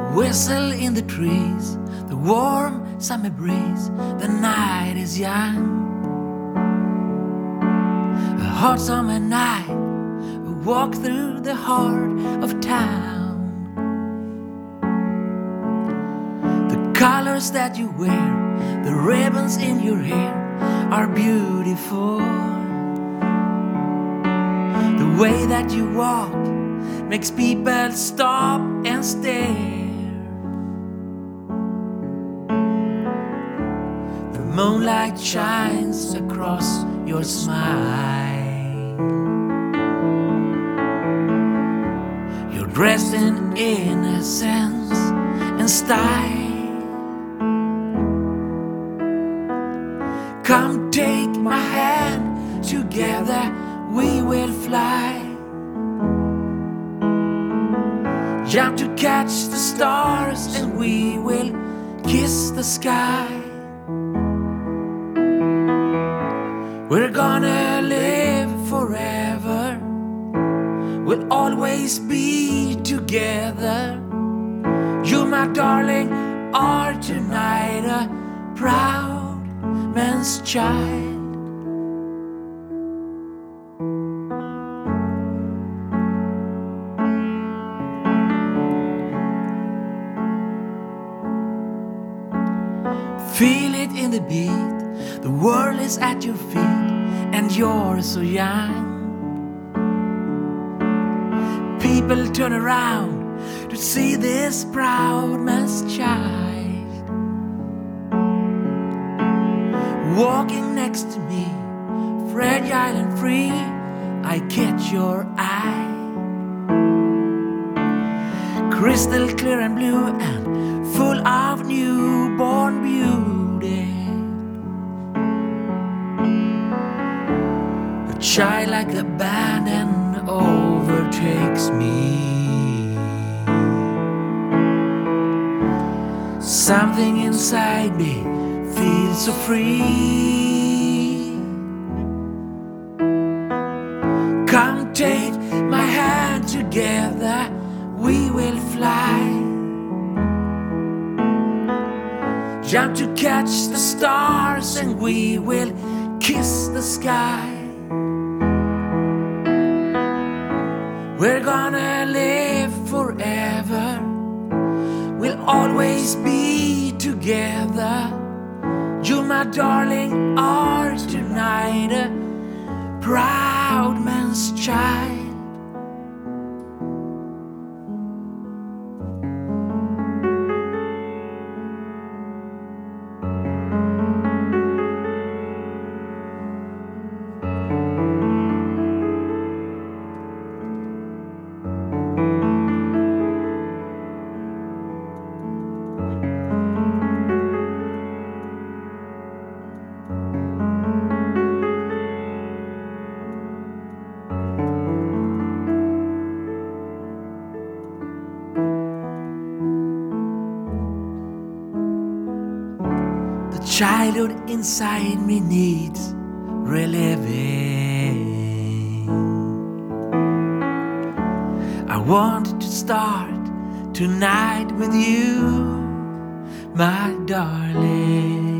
Whistle in the trees, the warm summer breeze, the night is young. A hot summer night, we walk through the heart of town. The colors that you wear, the ribbons in your hair are beautiful. The way that you walk makes people stop and stare. The moonlight shines across your smile. You're dressed in innocence and style. Come take my hand, together we will fly. Jump to catch the stars and we will kiss the sky. We're gonna live forever, we'll always be together. You, my darling, are tonight a proud man's child. Feel it in the beat, the world is at your feet, and you're so young. People turn around to see this proud man's child. Walking next to me, fragile and free, I catch your eye. Crystal clear and blue and full of newborn beauty. A child like abandon overtakes me. Something inside me feels so free. Come take my hand, together we will fly. Jump to catch the stars and we will kiss the sky. We're gonna live forever, we'll always be together. You, my darling, are tonight a proud man's child. Childhood inside me needs reliving. I want to start tonight with you, my darling.